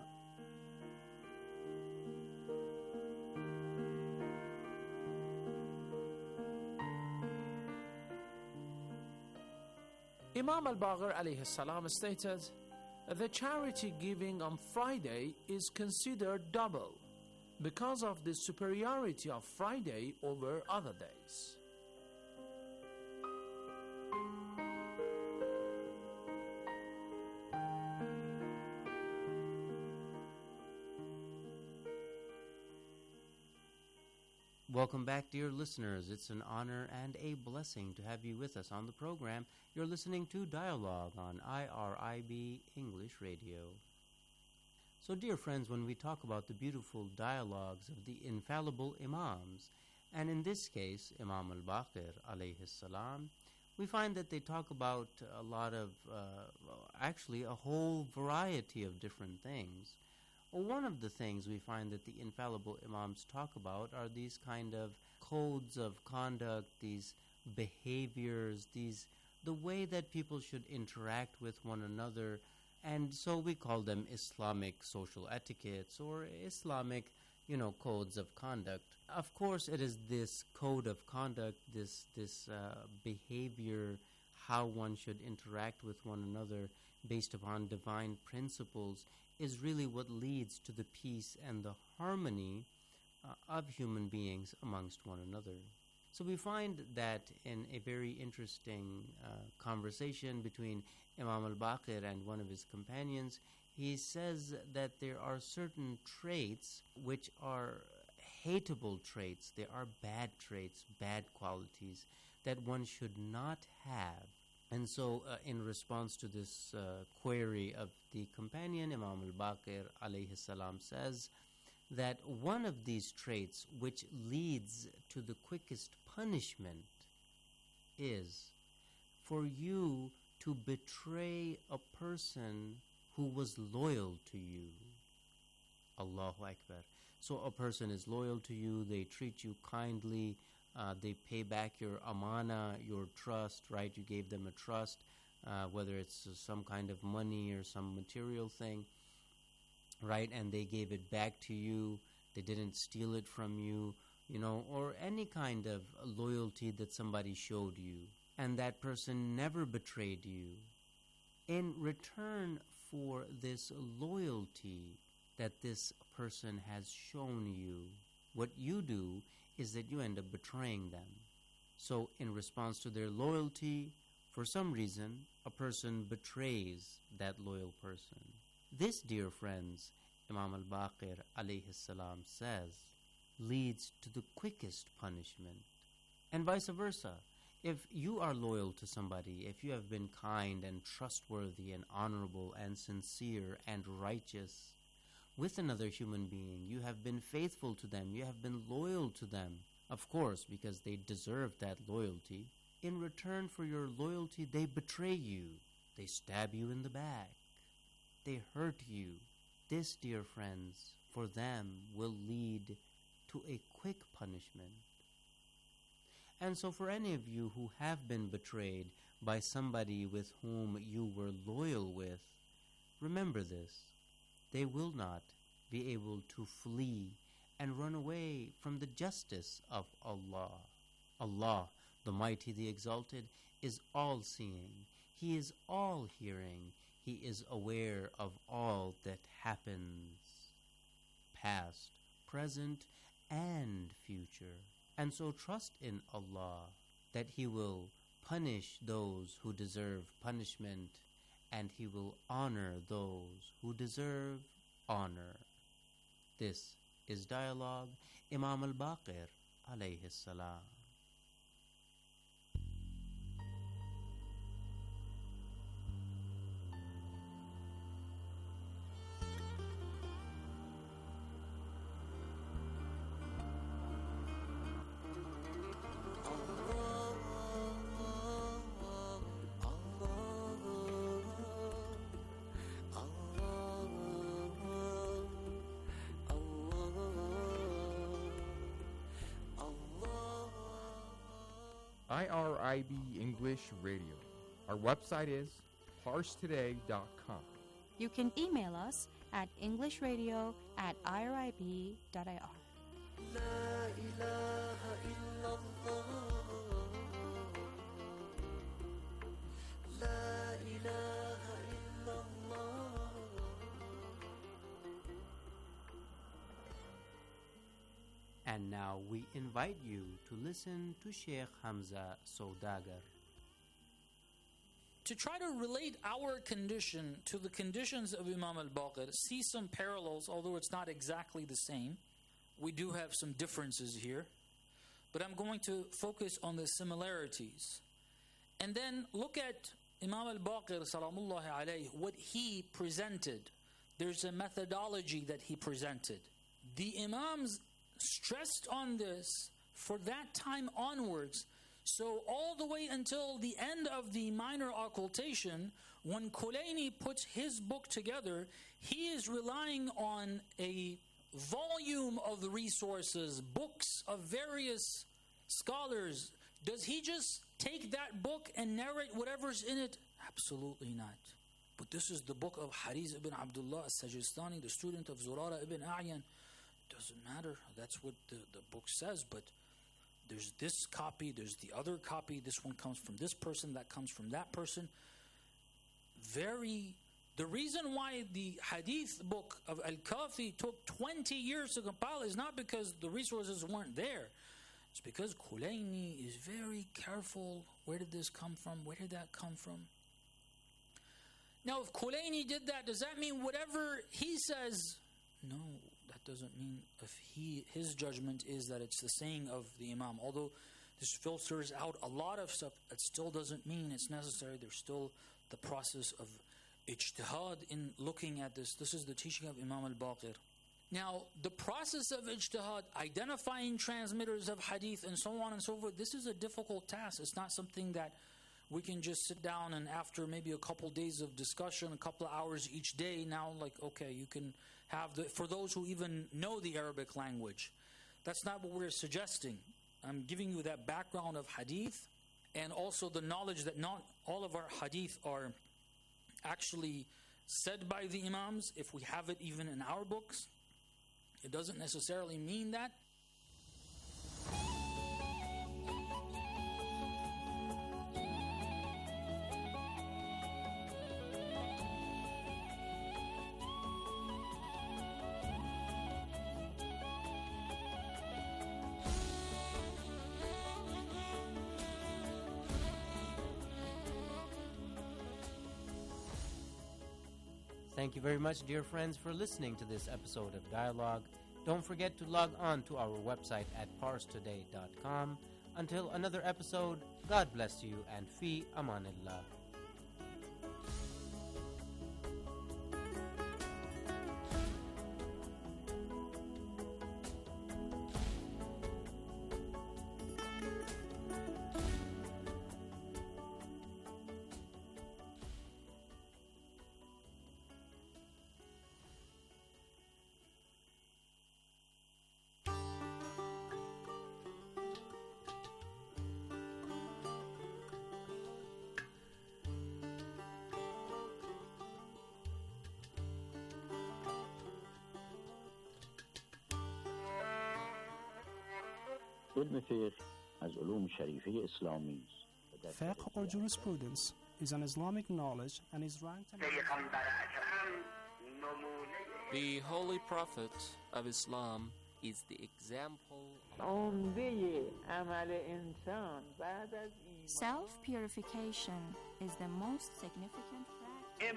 Imam al-Baqir alayhi salam stated, the charity giving on Friday is considered double because of the superiority of Friday over other days. Welcome back, dear listeners. It's an honor and a blessing to have you with us on the program. You're listening to Dialogue on I R I B English Radio. So, dear friends, when we talk about the beautiful dialogues of the infallible Imams, and in this case, Imam al-Baqir alayhi salam, we find that they talk about a lot of, uh, actually, a whole variety of different things. One of the things we find that the infallible Imams talk about are these kind of codes of conduct, these behaviors, these the way that people should interact with one another, and so we call them Islamic social etiquettes or Islamic, you know, codes of conduct. Of course, it is this code of conduct, this this uh, behavior, how one should interact with one another based upon divine principles, is really what leads to the peace and the harmony uh, of human beings amongst one another. So we find that in a very interesting uh, conversation between Imam al-Baqir and one of his companions, he says that there are certain traits which are hateable traits. They are bad traits, bad qualities that one should not have. And so uh, in response to this uh, query of the companion, Imam al-Baqir alayhi salam says that one of these traits which leads to the quickest punishment is for you to betray a person who was loyal to you. Allahu Akbar. So a person is loyal to you, they treat you kindly, uh, they pay back your amana, your trust, right? You gave them a trust, uh, whether it's uh, some kind of money or some material thing, right? And they gave it back to you, they didn't steal it from you, you know, or any kind of loyalty that somebody showed you, and that person never betrayed you. In return for this loyalty that this person has shown you, what you do is that you end up betraying them. So in response to their loyalty, for some reason, a person betrays that loyal person. This, dear friends, Imam al-Baqir alayhi salam says, leads to the quickest punishment. And vice versa. If you are loyal to somebody, if you have been kind and trustworthy and honorable and sincere and righteous with another human being, you have been faithful to them, you have been loyal to them, of course, because they deserve that loyalty. In return for your loyalty, they betray you. They stab you in the back. They hurt you. This, dear friends, for them will lead to a quick punishment. And so for any of you who have been betrayed by somebody with whom you were loyal with, remember this. They will not be able to flee and run away from the justice of Allah. Allah, the Mighty, the Exalted, is all-seeing. He is all-hearing. He is aware of all that happens, past, present, and future. And so trust in Allah that He will punish those who deserve punishment, and He will honor those who deserve honor. This is Dialogue, Imam al-Baqir alayhi salam. I R I B English Radio. Our website is parse today dot com. You can email us at englishradio at irib dot I R. And now we invite you to listen to Sheikh Hamza Saudagar. To try to relate our condition to the conditions of Imam al-Baqir, see some parallels, although it's not exactly the same. We do have some differences here. But I'm going to focus on the similarities. And then look at Imam al-Baqir, salamullahi alayhi, what he presented. There's a methodology that he presented. The Imams stressed on this for that time onwards So all the way until the end of the minor occultation, when Kulaini puts his book together, he is relying on a volume of resources, books of various scholars. Does he just take that book and narrate whatever's in it? Absolutely not. But this is the book of Haris ibn Abdullah al-Sajistani, the student of Zurara ibn A'yan. Doesn't matter. That's what the, the book says, but there's this copy, there's the other copy. This one comes from this person, that comes from that person. Very... The reason why the hadith book of Al-Kafi took twenty years to compile is not because the resources weren't there. It's because Kulaini is very careful. Where did this come from? Where did that come from? Now, if Kulaini did that, does that mean whatever he says? No, that doesn't mean if he his judgment is that it's the saying of the Imam. Although this filters out a lot of stuff, it still doesn't mean it's necessary. There's still the process of ijtihad in looking at this. This is the teaching of Imam al-Baqir. Now, the process of ijtihad, identifying transmitters of hadith and so on and so forth, this is a difficult task. It's not something that we can just sit down and after maybe a couple days of discussion, a couple of hours each day, now like, okay, you can have the, for those who even know the Arabic language. That's not what we're suggesting. I'm giving you that background of hadith and also the knowledge that not all of our hadith are actually said by the Imams. If we have it even in our books, it doesn't necessarily mean that. Thank you very much, dear friends, for listening to this episode of Dialogue. Don't forget to log on to our website at pars today dot com. Until another episode, God bless you and fi amanillah. علم فقه از علوم شریفه اسلامی است. Fiqh or jurisprudence is an Islamic knowledge and is ranked among The Holy Prophet of Islam is the example. Self-purification is the most significant practice.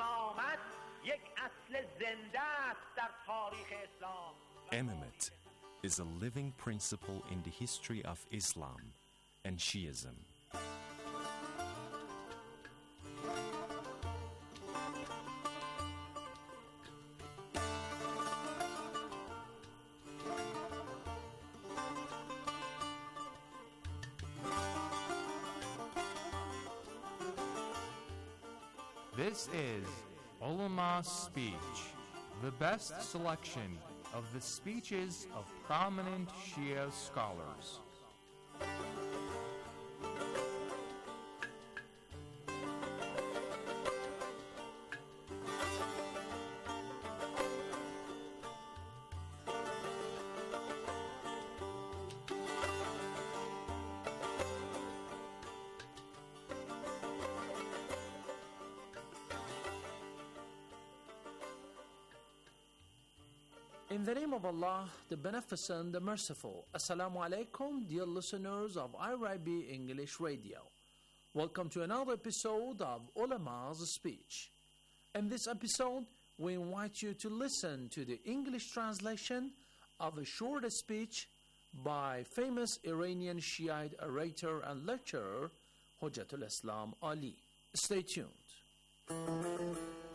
Imamate is a living principle in the history of Islam and Shiism. This is Ulama's Speech, the best selection of the speeches of prominent Shia scholars. In the name of Allah, the Beneficent, the Merciful. Assalamu alaikum, dear listeners of I R I B English Radio. Welcome to another episode of Ulama's Speech. In this episode, we invite you to listen to the English translation of a short speech by famous Iranian Shiite orator and lecturer, Hujjatul Islam Ali. Stay tuned.